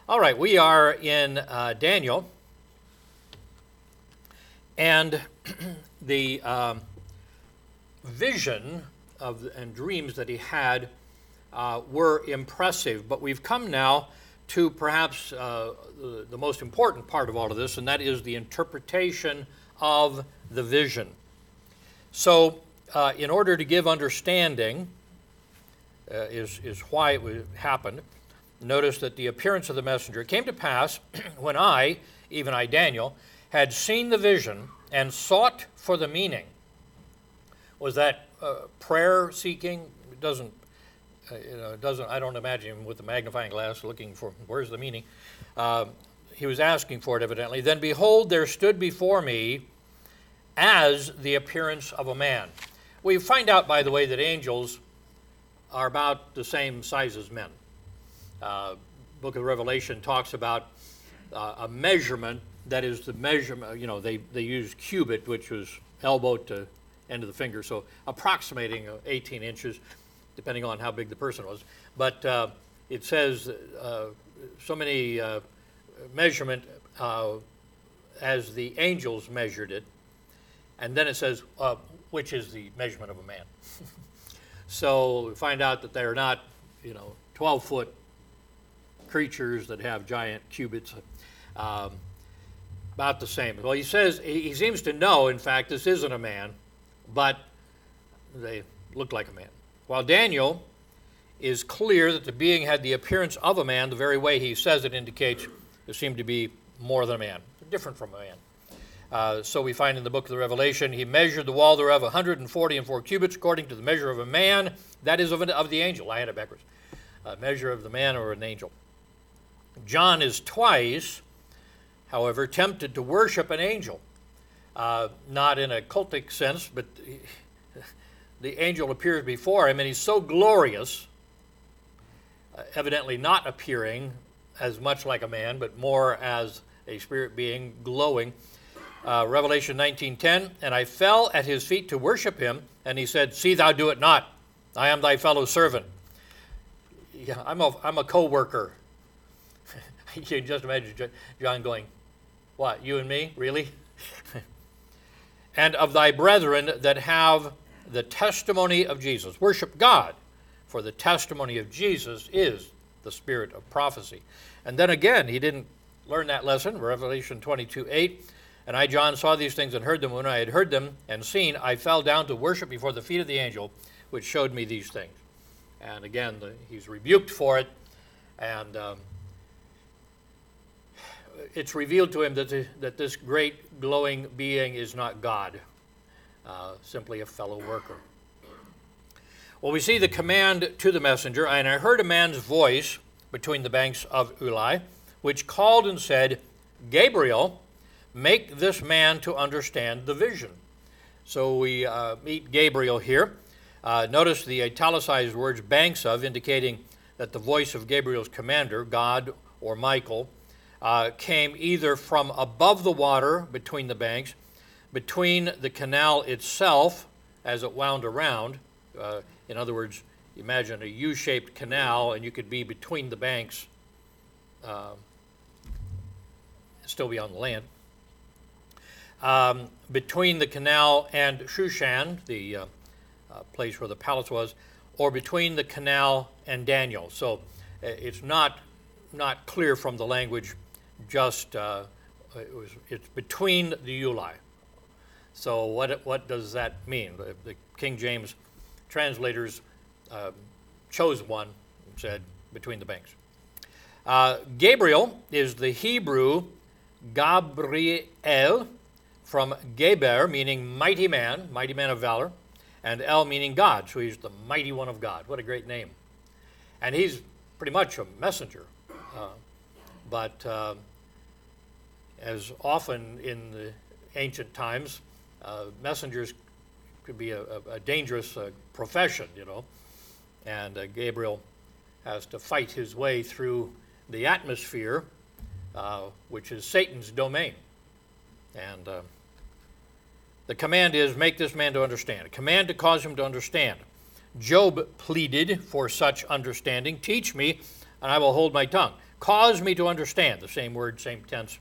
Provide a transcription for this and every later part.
All right, we are in Daniel, and the vision and dreams that he had were impressive, but we've come now to perhaps the most important part of all of this, and that is the interpretation of the vision. So, in order to give understanding, is why it happened. Notice that the appearance of the messenger came to pass when I, even I, Daniel, had seen the vision and sought for the meaning. Was that prayer seeking? It doesn't. I don't imagine him with a magnifying glass looking for where's the meaning. He was asking for it evidently. Then behold, there stood before me as the appearance of a man. We find out, by the way, that angels are about the same size as men. Book of Revelation talks about a measurement that is the measurement, they use cubit, which was elbow to end of the finger, so approximating 18 inches, depending on how big the person was. But it says so many measurement as the angels measured it, and then it says, which is the measurement of a man. So we find out that they're not, 12-foot creatures that have giant cubits, about the same. Well, he says, he seems to know, in fact, this isn't a man, but they look like a man. While Daniel is clear that the being had the appearance of a man, the very way he says it indicates it seemed to be more than a man, different from a man. So we find in the book of the Revelation, he measured the wall thereof 144 cubits according to the measure of a man, that is of the angel. I had it backwards. Measure of the man or an angel. John is twice, however, tempted to worship an angel. Not in a cultic sense, but the angel appears before him, and he's so glorious, evidently not appearing as much like a man, but more as a spirit being glowing. Revelation 19:10, and I fell at his feet to worship him, and he said, see thou do it not. I am thy fellow servant. Yeah, I'm a co-worker. You can just imagine John going, what, you and me? Really? And of thy brethren that have the testimony of Jesus. Worship God, for the testimony of Jesus is the spirit of prophecy. And then again, he didn't learn that lesson, Revelation 22:8. And I, John, saw these things and heard them. When I had heard them and seen, I fell down to worship before the feet of the angel, which showed me these things. And again, he's rebuked for it, and it's revealed to him that this great glowing being is not God, simply a fellow worker. Well, we see the command to the messenger, and I heard a man's voice between the banks of Ulai, which called and said, Gabriel, make this man to understand the vision. So we meet Gabriel here. Notice the italicized words banks of, indicating that the voice of Gabriel's commander, God or Michael, came either from above the water between the banks, between the canal itself as it wound around. In other words, imagine a U-shaped canal, and you could be between the banks, still be on the land. Between the canal and Shushan, the place where the palace was, or between the canal and Daniel. So it's not clear from the language, just it's between the Ulai. So what does that mean? The King James translators chose one and said between the banks. Gabriel is the Hebrew Gabriel, from Geber, meaning mighty man of valor, and El meaning God, so he's the mighty one of God. What a great name. And he's pretty much a messenger. But as often in the ancient times, messengers could be a dangerous profession, and Gabriel has to fight his way through the atmosphere, which is Satan's domain. And the command is, make this man to understand. A command to cause him to understand. Job pleaded for such understanding. Teach me, and I will hold my tongue. Cause me to understand, the same word, same tense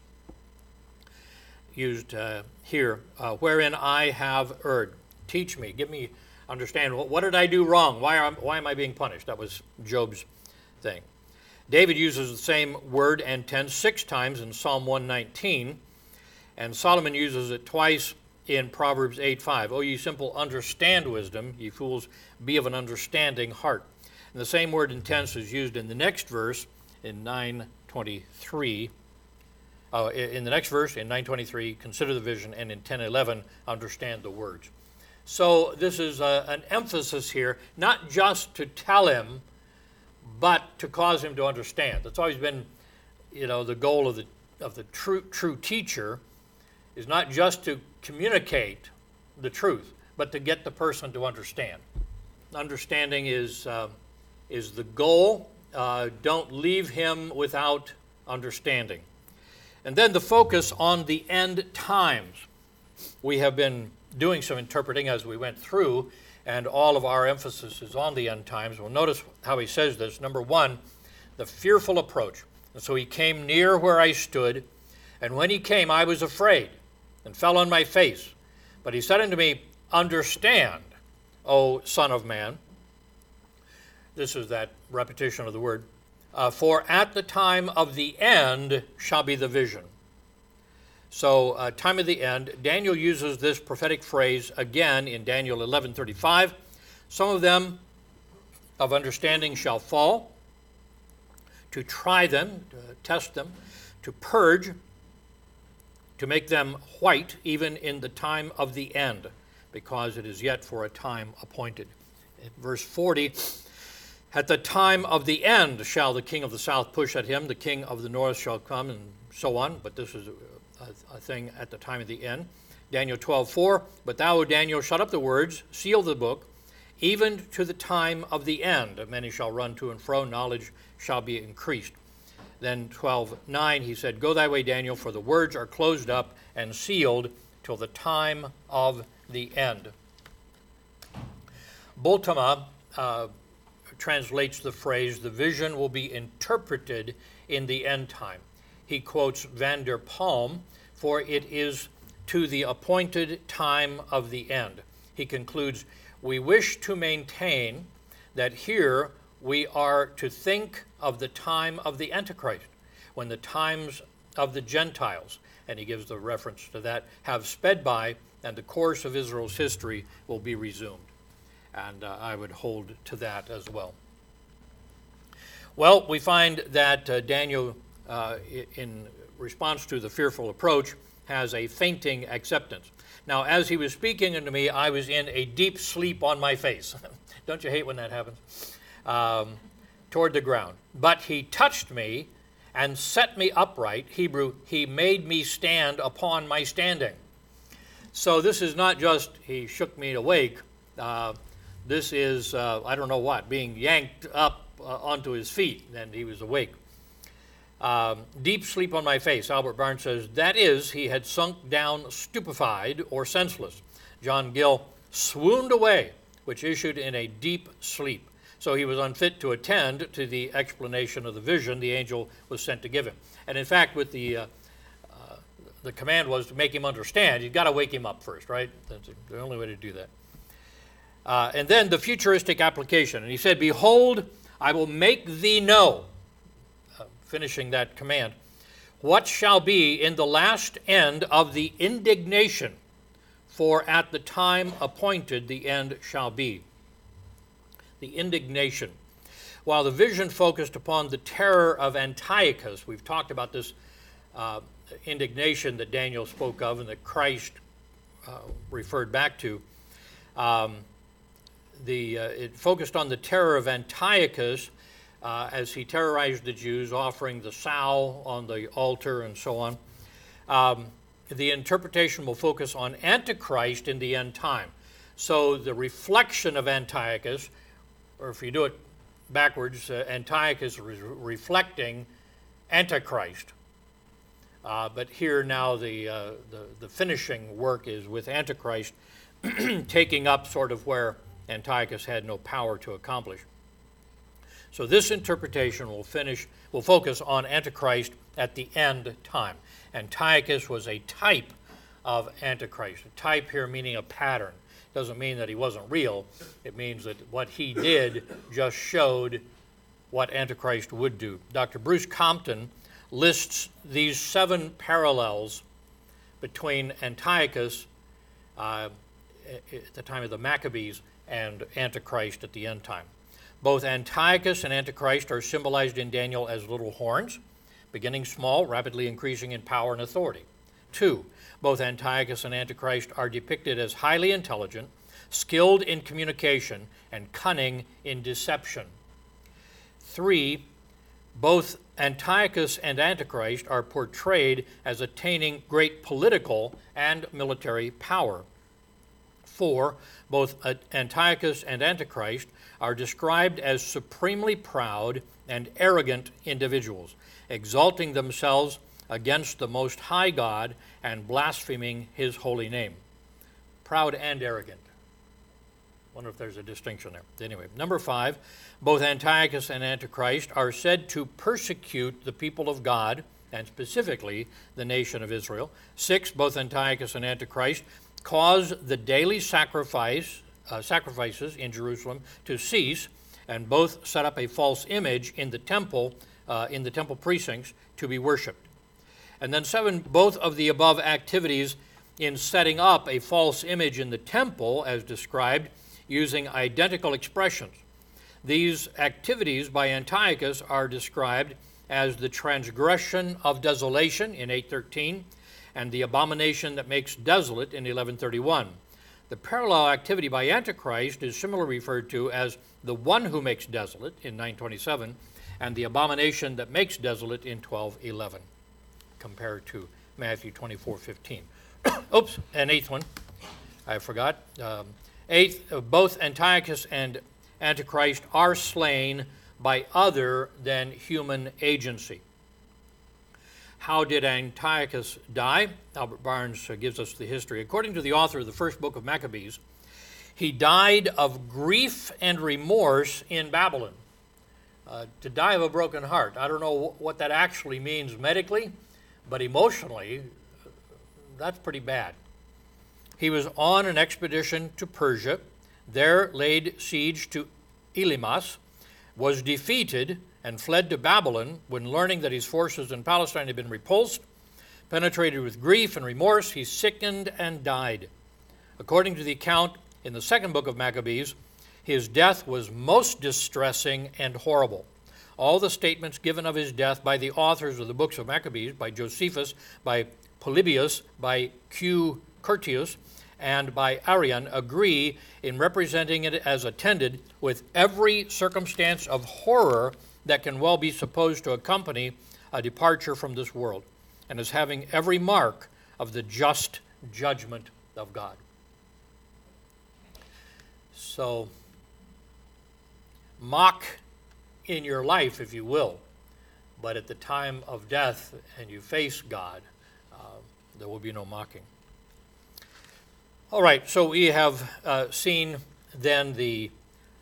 used here, wherein I have erred. Teach me, give me understand. What did I do wrong? Why am I being punished? That was Job's thing. David uses the same word and tense 6 times in Psalm 119, and Solomon uses it twice in Proverbs 8:5. O ye simple, understand wisdom, ye fools, be of an understanding heart. And the same word and tense is used in the next verse in 9:23. In the next verse, in 9:23, consider the vision, and in 10:11, understand the words. So this is an emphasis here, not just to tell him, but to cause him to understand. That's always been, the goal of the true teacher, is not just to communicate the truth, but to get the person to understand. Understanding is the goal. Don't leave him without understanding. And then the focus on the end times. We have been doing some interpreting as we went through, and all of our emphasis is on the end times. Well, notice how he says this. Number 1, the fearful approach. And so he came near where I stood, and when he came, I was afraid and fell on my face. But he said unto me, understand, O Son of Man. This is that repetition of the word. For at the time of the end shall be the vision. So, time of the end, Daniel uses this prophetic phrase again in Daniel 11:35. Some of them of understanding shall fall, to try them, to test them, to purge, to make them white, even in the time of the end, because it is yet for a time appointed. In verse 40, at the time of the end shall the king of the south push at him, the king of the north shall come, and so on, but this is a thing at the time of the end. Daniel 12:4, but thou, O Daniel, shut up the words, seal the book, even to the time of the end. Many shall run to and fro, knowledge shall be increased. Then 12:9, he said, go thy way, Daniel, for the words are closed up and sealed till the time of the end. Bultmann translates the phrase, the vision will be interpreted in the end time. He quotes Van der Palm, for it is to the appointed time of the end. He concludes, we wish to maintain that here we are to think of the time of the Antichrist, when the times of the Gentiles, and he gives the reference to that, have sped by, and the course of Israel's history will be resumed. And I would hold to that as well. Well, we find that Daniel, in response to the fearful approach, has a fainting acceptance. Now, as he was speaking unto me, I was in a deep sleep on my face. Don't you hate when that happens? Toward the ground. But he touched me and set me upright. Hebrew, he made me stand upon my standing. So this is not just he shook me awake. This is, I don't know what, being yanked up onto his feet, and he was awake. Deep sleep on my face, Albert Barnes says, that is, he had sunk down stupefied or senseless. John Gill swooned away, which issued in a deep sleep. So he was unfit to attend to the explanation of the vision the angel was sent to give him. And in fact, with the command was to make him understand. You've got to wake him up first, right? That's the only way to do that. And then the futuristic application. And he said, behold, I will make thee know, finishing that command, what shall be in the last end of the indignation, for at the time appointed the end shall be. The indignation. While the vision focused upon the terror of Antiochus, we've talked about this indignation that Daniel spoke of and that Christ referred back to. It focused on the terror of Antiochus as he terrorized the Jews, offering the sow on the altar and so on. The interpretation will focus on Antichrist in the end time. So the reflection of Antiochus, or if you do it backwards, Antiochus is reflecting Antichrist. But here now the finishing work is with Antichrist taking up sort of where Antiochus had no power to accomplish. So this interpretation will focus on Antichrist at the end time. Antiochus was a type of Antichrist. A type here meaning a pattern. Doesn't mean that he wasn't real. It means that what he did just showed what Antichrist would do. Dr. Bruce Compton lists these 7 parallels between Antiochus at the time of the Maccabees and Antichrist at the end time. Both Antiochus and Antichrist are symbolized in Daniel as little horns, beginning small, rapidly increasing in power and authority. 2, both Antiochus and Antichrist are depicted as highly intelligent, skilled in communication, and cunning in deception. 3, both Antiochus and Antichrist are portrayed as attaining great political and military power. 4, both Antiochus and Antichrist are described as supremely proud and arrogant individuals, exalting themselves against the Most High God and blaspheming his holy name. Proud and arrogant. Wonder if there's a distinction there. Anyway, number 5, both Antiochus and Antichrist are said to persecute the people of God, and specifically the nation of Israel. 6, both Antiochus and Antichrist cause the daily sacrifices in Jerusalem to cease, and both set up a false image in the temple precincts to be worshipped. And then 7, both of the above activities in setting up a false image in the temple, as described, using identical expressions. These activities by Antiochus are described as the transgression of desolation in 813 and the abomination that makes desolate in 1131. The parallel activity by Antichrist is similarly referred to as the one who makes desolate in 927 and the abomination that makes desolate in 1211, compared to Matthew 24:15. Oops, an 8th one, I forgot. 8th, both Antiochus and Antichrist are slain by other than human agency. How did Antiochus die? Albert Barnes gives us the history. According to the author of the first book of Maccabees, he died of grief and remorse in Babylon. To die of a broken heart. I don't know what that actually means medically, but emotionally, that's pretty bad. He was on an expedition to Persia, there laid siege to Elymas, was defeated, and fled to Babylon. When learning that his forces in Palestine had been repulsed, penetrated with grief and remorse, he sickened and died. According to the account in the second book of Maccabees, his death was most distressing and horrible. All the statements given of his death by the authors of the books of Maccabees, by Josephus, by Polybius, by Q. Curtius, and by Arian, agree in representing it as attended with every circumstance of horror that can well be supposed to accompany a departure from this world, and as having every mark of the just judgment of God. So, mock in your life, if you will, but at the time of death and you face God, there will be no mocking. All right, so we have seen then the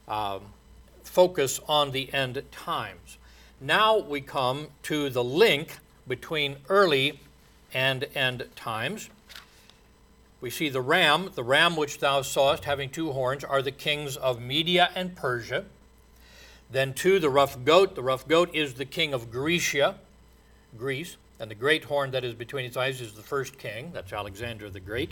focus on the end times. Now we come to the link between early and end times. We see the ram which thou sawest having 2 horns are the kings of Media and Persia. Then 2, the rough goat is the king of Greece, and the great horn that is between its eyes is the first king, that's Alexander the Great.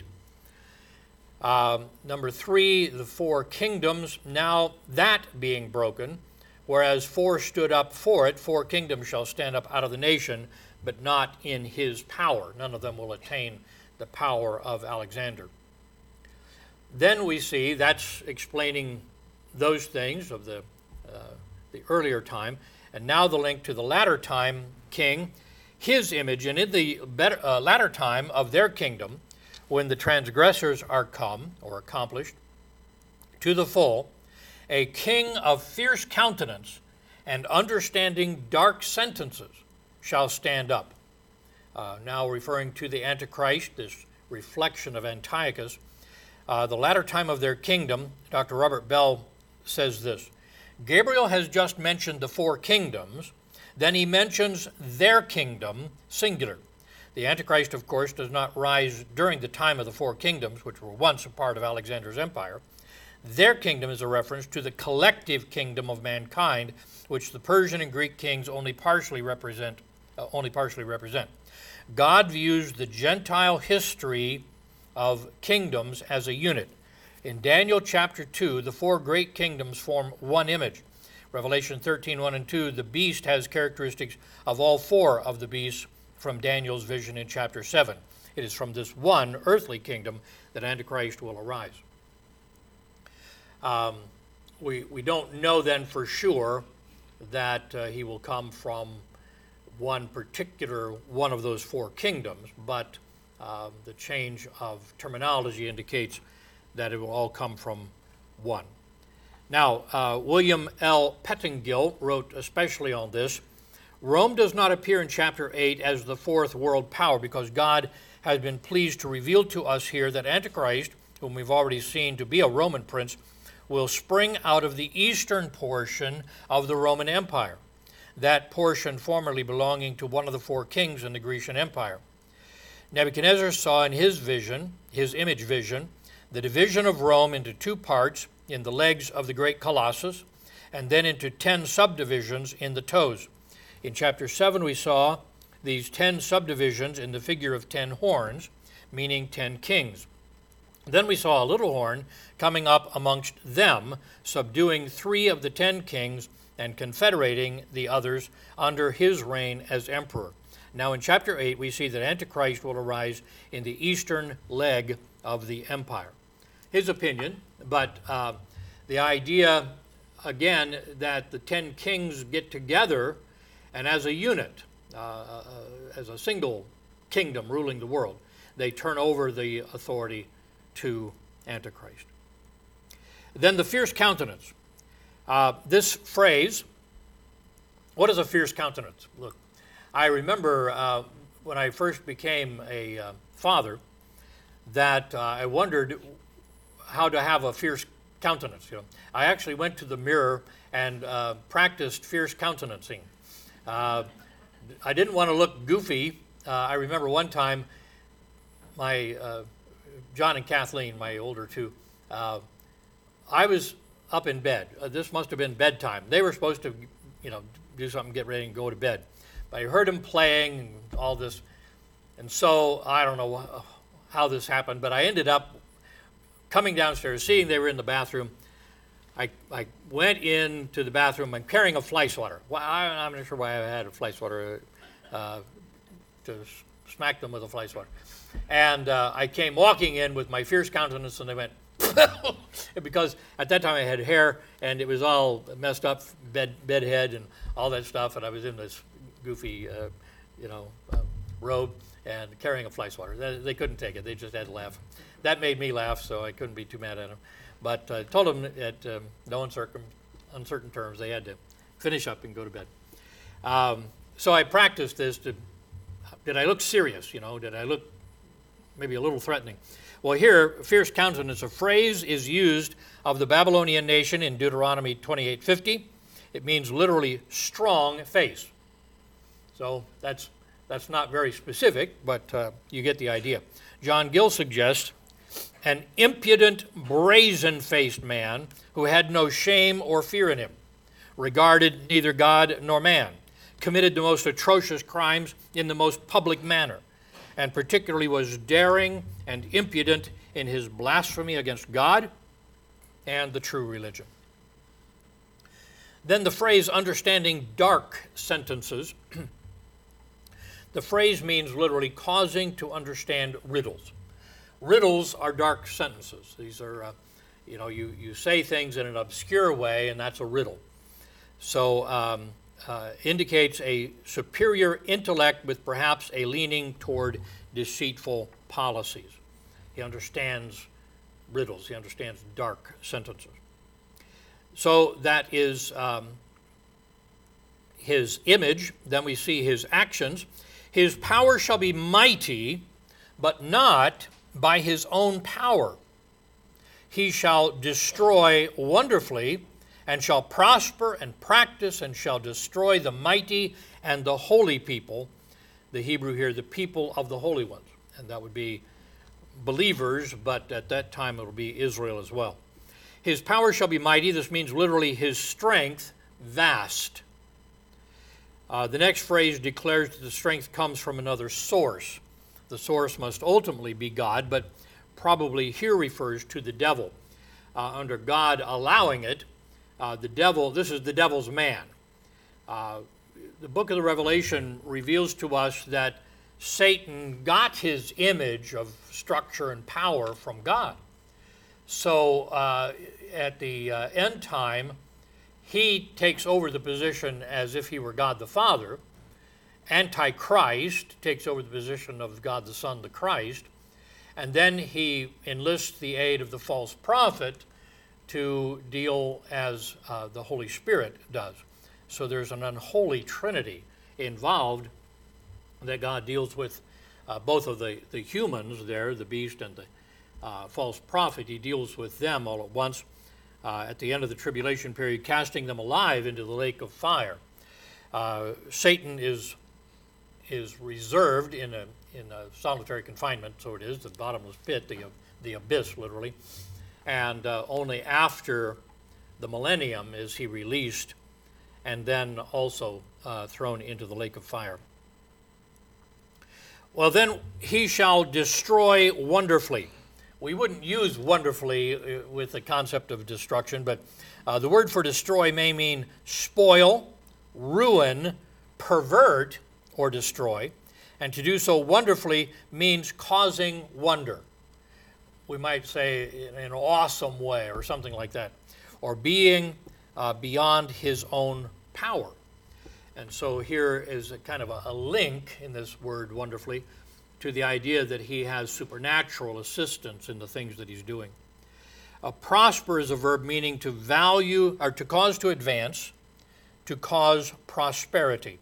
Number 3, the 4 kingdoms, now that being broken, whereas 4 stood up for it, 4 kingdoms shall stand up out of the nation, but not in his power. None of them will attain the power of Alexander. Then we see, that's explaining those things of the earlier time, and now the link to the latter time king, his image, and in the latter time of their kingdom, when the transgressors are come, or accomplished, to the full, a king of fierce countenance and understanding dark sentences shall stand up. Now referring to the Antichrist, this reflection of Antiochus, the latter time of their kingdom, Dr. Robert Bell says this: Gabriel has just mentioned the four kingdoms, then he mentions their kingdom, singular. The Antichrist, of course, does not rise during the time of the four kingdoms, which were once a part of Alexander's empire. Their kingdom is a reference to the collective kingdom of mankind, which the Persian and Greek kings only partially represent. God views the Gentile history of kingdoms as a unit. In Daniel chapter 2, the four great kingdoms form one image. Revelation 13, 1 and 2, the beast has characteristics of all four of the beasts from Daniel's vision in chapter 7. It is from this one earthly kingdom that Antichrist will arise. We don't know then for sure that he will come from one particular one of those four kingdoms, but the change of terminology indicates that it will all come from one. Now, William L. Pettingill wrote especially on this. Rome does not appear in chapter 8 as the fourth world power because God has been pleased to reveal to us here that Antichrist, whom we've already seen to be a Roman prince, will spring out of the eastern portion of the Roman Empire, that portion formerly belonging to one of the four kings in the Grecian Empire. Nebuchadnezzar saw in his vision, his image vision, the division of Rome into two parts in the legs of the great Colossus, and then into 10 subdivisions in the toes. In chapter 7, we saw these 10 subdivisions in the figure of 10 horns, meaning 10 kings. Then we saw a little horn coming up amongst them, subduing 3 of the 10 kings and confederating the others under his reign as emperor. Now in chapter 8, we see that Antichrist will arise in the eastern leg of the empire. His opinion, but the idea, again, that the 10 kings get together and as a unit, as a single kingdom ruling the world, they turn over the authority to Antichrist. Then the fierce countenance. This phrase, what is a fierce countenance? Look, I remember when I first became a father that I wondered how to have a fierce countenance. I actually went to the mirror and practiced fierce countenancing. I didn't want to look goofy. I remember one time my John and Kathleen, my older two, I was up in bed. This must have been bedtime. They were supposed to, do something, get ready and go to bed. But I heard them playing and all this, and so I don't know how this happened, but I ended up coming downstairs, seeing they were in the bathroom. I went into the bathroom. I'm carrying a fly swatter. Well, I'm not sure why I had a fly swatter to smack them with a fly swatter. And I came walking in with my fierce countenance, and they went, because at that time I had hair, and it was all messed up, bedhead and all that stuff, and I was in this goofy, robe and carrying a fly swatter. They couldn't take it. They just had to laugh. That made me laugh, so I couldn't be too mad at them. But I told them at no uncertain terms they had to finish up and go to bed. So I practiced this. Did I look serious? Did I look maybe a little threatening? Well, here, fierce countenance, a phrase is used of the Babylonian nation in Deuteronomy 28:50. It means literally strong face. So that's not very specific, but you get the idea. John Gill suggests an impudent, brazen-faced man who had no shame or fear in him, regarded neither God nor man, committed the most atrocious crimes in the most public manner, and particularly was daring and impudent in his blasphemy against God and the true religion. Then the phrase understanding dark sentences. The phrase means literally causing to understand riddles. Riddles are dark sentences. These are, you say things in an obscure way, and that's a riddle. So indicates a superior intellect with perhaps a leaning toward deceitful policies. He understands riddles. He understands dark sentences. So that is his image. Then we see his actions. His power shall be mighty, but not by his own power. He shall destroy wonderfully, and shall prosper and practice and shall destroy the mighty and the holy people. The Hebrew here, the people of the holy ones. And that would be believers, but at that time it will be Israel as well. His power shall be mighty. This means literally his strength vast. The next phrase declares that the strength comes from another source. The source must ultimately be God, but probably here refers to the devil. Under God allowing it, the devil, this is the devil's man. The book of the Revelation reveals to us that Satan got his image of structure and power from God. So at the end time, he takes over the position as if he were God the Father. Antichrist takes over the position of God the Son, the Christ. And then he enlists the aid of the false prophet to deal as the Holy Spirit does. So there's an unholy trinity involved that God deals with both of the humans there, the beast and the false prophet. He deals with them all at once at the end of the tribulation period, casting them alive into the lake of fire. Satan is reserved in a solitary confinement, so it is, the bottomless pit, the abyss, literally. And only after the millennium is he released and then also thrown into the lake of fire. Well, then he shall destroy wonderfully. We wouldn't use wonderfully with the concept of destruction, but the word for destroy may mean spoil, ruin, pervert, or destroy. And to do so wonderfully means causing wonder. We might say in an awesome way or something like that. Or being beyond his own power. And so here is a kind of a link in this word wonderfully to the idea that he has supernatural assistance in the things that he's doing. Prosper is a verb meaning to value or to cause to advance, to cause prosperity.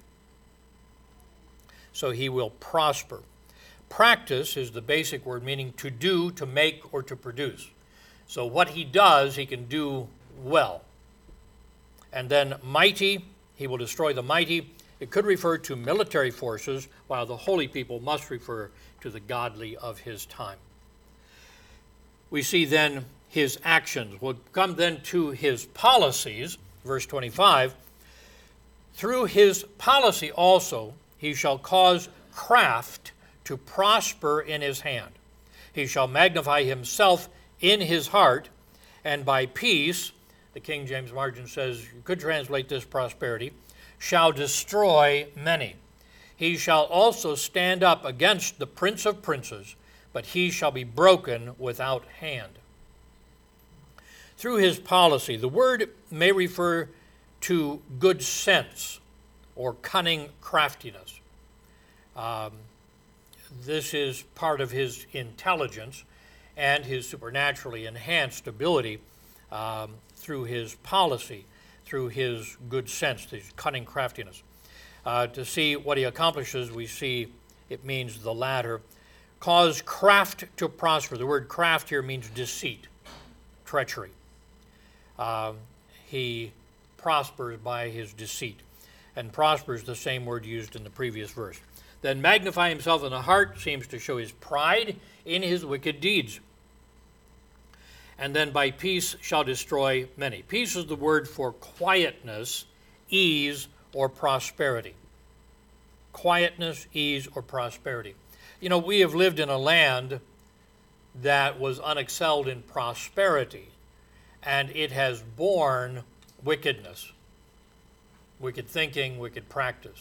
So he will prosper. Practice is the basic word meaning to do, to make, or to produce. So what he does, he can do well. And then mighty, he will destroy the mighty. It could refer to military forces, while the holy people must refer to the godly of his time. We see then his actions. We'll come then to his policies, verse 25. Through his policy also he shall cause craft to prosper in his hand. He shall magnify himself in his heart, and by peace, the King James margin says, you could translate this prosperity, shall destroy many. He shall also stand up against the prince of princes, but he shall be broken without hand. Through his policy, the word may refer to good sense or cunning craftiness. This is part of his intelligence and his supernaturally enhanced ability through his policy, through his good sense, his cunning craftiness. To see what he accomplishes, we see it means the latter. Cause craft to prosper. The word craft here means deceit, treachery. He prospers by his deceit. And prosper is the same word used in the previous verse. Then magnify himself in the heart seems to show his pride in his wicked deeds. And then by peace shall destroy many. Peace is the word for quietness, ease, or prosperity. Quietness, ease, or prosperity. You know, we have lived in a land that was unexcelled in prosperity, and it has borne wickedness, wicked thinking, wicked practice.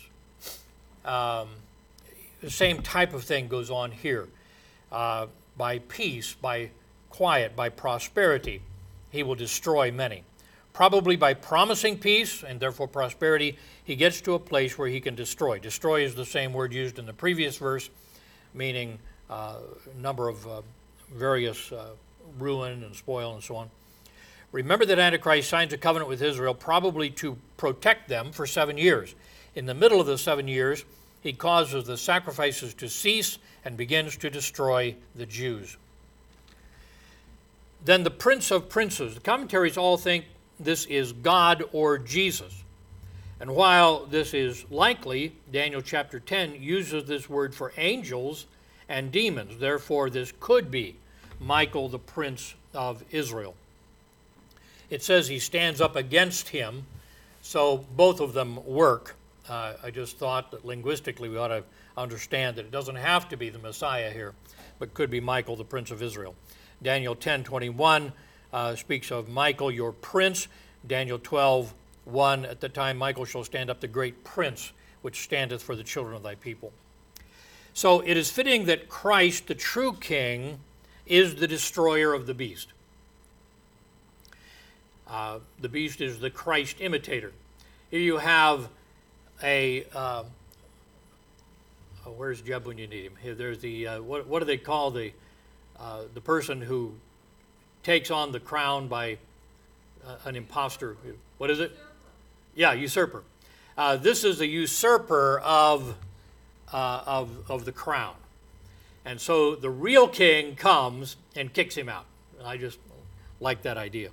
The same type of thing goes on here. By peace, by quiet, by prosperity, he will destroy many. Probably by promising peace and therefore prosperity, he gets to a place where he can destroy. Destroy is the same word used in the previous verse, meaning a number of various ruin and spoil and so on. Remember that Antichrist signs a covenant with Israel probably to protect them for 7 years. In the middle of the 7 years, he causes the sacrifices to cease and begins to destroy the Jews. Then the Prince of Princes. The commentaries all think this is God or Jesus. And while this is likely, Daniel chapter 10 uses this word for angels and demons. Therefore, this could be Michael, the prince of Israel. It says he stands up against him, so both of them work. I just thought that linguistically we ought to understand that it doesn't have to be the Messiah here, but could be Michael, the prince of Israel. Daniel 10:21 speaks of Michael, your prince. Daniel 12:1, at the time Michael shall stand up, the great prince, which standeth for the children of thy people. So it is fitting that Christ, the true king, is the destroyer of the beast. The beast is the Christ imitator. Here you have a, where's Jeb when you need him? Here, there's the, what do they call the person who takes on the crown by an imposter? What is it? Yeah, usurper. This is a usurper of the crown. And so the real king comes and kicks him out. I just like that idea.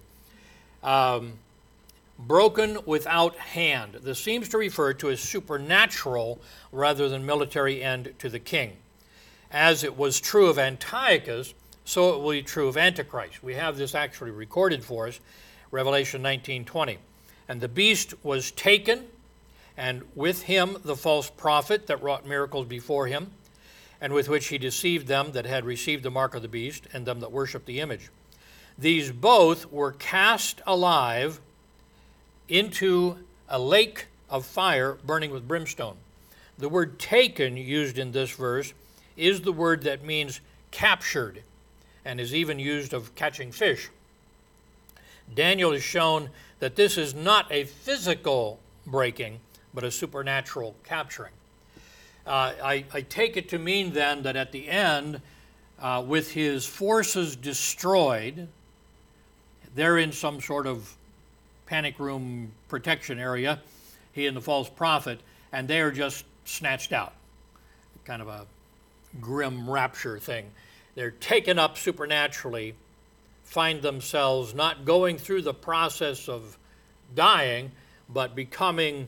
Broken without hand. This seems to refer to a supernatural rather than military end to the king. As it was true of Antiochus, so it will be true of Antichrist. We have this actually recorded for us, Revelation 19:20. And the beast was taken, and with him the false prophet that wrought miracles before him, and with which he deceived them that had received the mark of the beast, and them that worshipped the image. These both were cast alive into a lake of fire burning with brimstone. The word taken used in this verse is the word that means captured, and is even used of catching fish. Daniel has shown that this is not a physical breaking, but a supernatural capturing. I take it to mean then that at the end, with his forces destroyed, they're in some sort of panic room protection area, he and the false prophet, and they are just snatched out. Kind of a grim rapture thing. They're taken up supernaturally, find themselves not going through the process of dying, but becoming,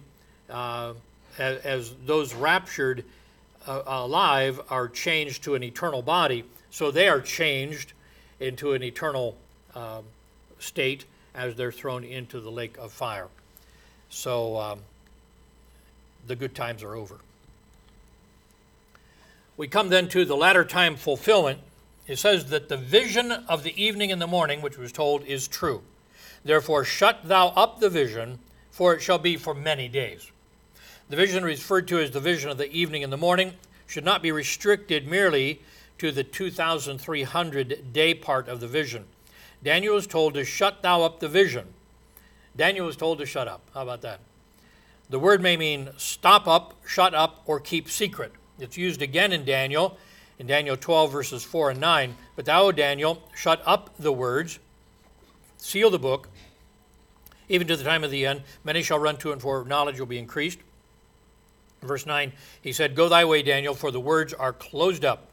as those raptured alive are changed to an eternal body, so they are changed into an eternal state as they're thrown into the lake of fire. So the good times are over. We come then to the latter time fulfillment. It says that the vision of the evening and the morning, which was told, is true. Therefore shut thou up the vision, for it shall be for many days. The vision referred to as the vision of the evening and the morning should not be restricted merely to the 2,300 day part of the vision. Daniel was told to shut thou up the vision. Daniel was told to shut up. How about that? The word may mean stop up, shut up, or keep secret. It's used again in Daniel 12 verses 4 and 9. But thou, O Daniel, shut up the words, seal the book, even to the time of the end. Many shall run to and for knowledge will be increased. Verse 9, he said, go thy way, Daniel, for the words are closed up,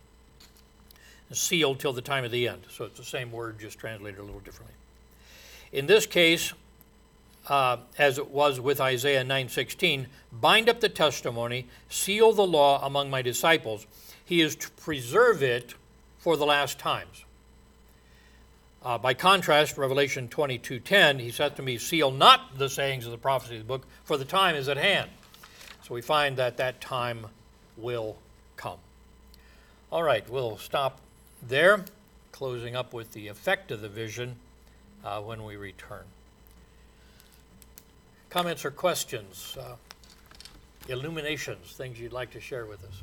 sealed till the time of the end. So it's the same word, just translated a little differently. In this case, as it was with Isaiah 9:16, bind up the testimony, seal the law among my disciples. He is to preserve it for the last times. By contrast, Revelation 22:10, he said to me, seal not the sayings of the prophecy of the book, for the time is at hand. So we find that that time will come. All right, we'll stop there, closing up with the effect of the vision when we return. Comments or questions, illuminations, things you'd like to share with us?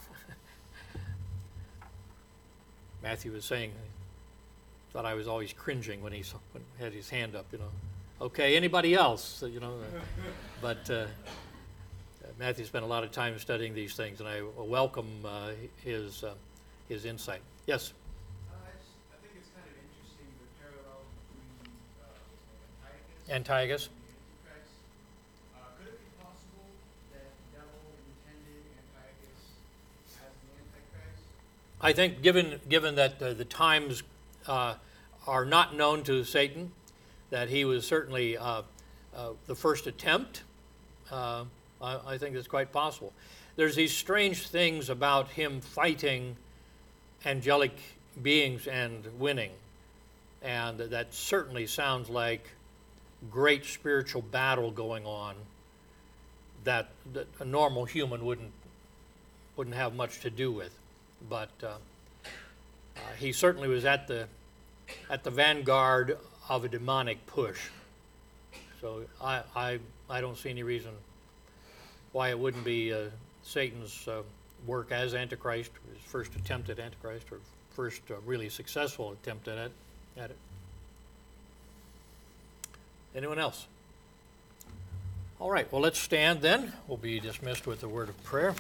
Matthew was saying, thought I was always cringing when he had his hand up, Okay, anybody else, but Matthew spent a lot of time studying these things, and I welcome his insight. Yes? I think it's kind of interesting, the parallel between Antiochus Antiochus. and the Antichrist. Could it be possible that the devil intended Antiochus as the Antichrist? I think given that the times are not known to Satan, that he was certainly the first attempt. I think it's quite possible. There's these strange things about him fighting angelic beings and winning, and that certainly sounds like great spiritual battle going on that a normal human wouldn't have much to do with. But he certainly was at the vanguard of a demonic push. So I don't see any reason why it wouldn't be Satan's work as Antichrist, his first attempt at Antichrist, or first really successful attempt at it. Anyone else? All right, well, let's stand then. We'll be dismissed with a word of prayer.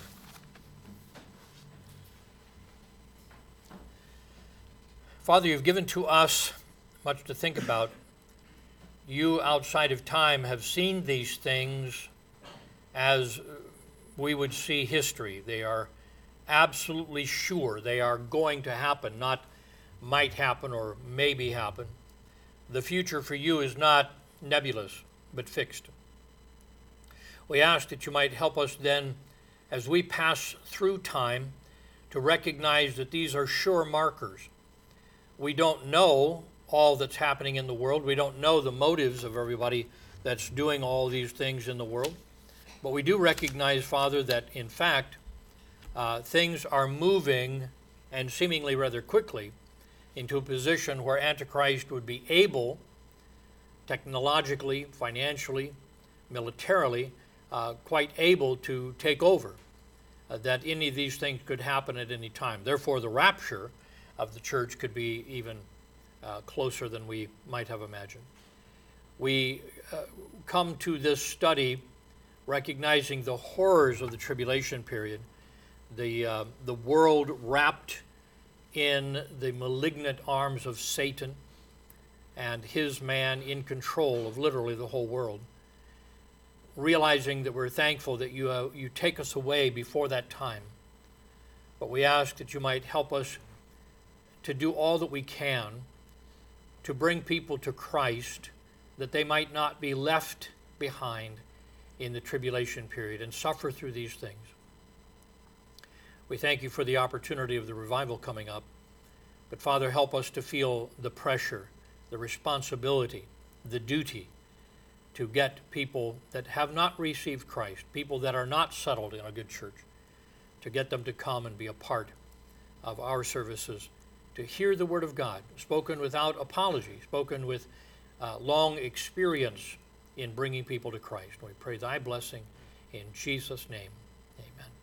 Father, you've given to us much to think about. You, outside of time, have seen these things as we would see history. They are absolutely sure. They are going to happen, not might happen or maybe happen. The future for you is not nebulous, but fixed. We ask that you might help us then, as we pass through time, to recognize that these are sure markers. We don't know all that's happening in the world. We don't know the motives of everybody that's doing all these things in the world. But we do recognize, Father, that in fact, things are moving, and seemingly rather quickly, into a position where Antichrist would be able, technologically, financially, militarily, quite able to take over. That any of these things could happen at any time. Therefore, the rapture of the church could be even closer than we might have imagined. We come to this study recognizing the horrors of the tribulation period, the world wrapped in the malignant arms of Satan and his man in control of literally the whole world. Realizing that we're thankful that you take us away before that time. But we ask that you might help us to do all that we can to bring people to Christ, that they might not be left behind in the tribulation period and suffer through these things. We thank you for the opportunity of the revival coming up. But Father, help us to feel the pressure, the responsibility, the duty to get people that have not received Christ, people that are not settled in a good church, to get them to come and be a part of our services, to hear the Word of God, spoken without apology, spoken with long experience in bringing people to Christ. We pray thy blessing in Jesus' name.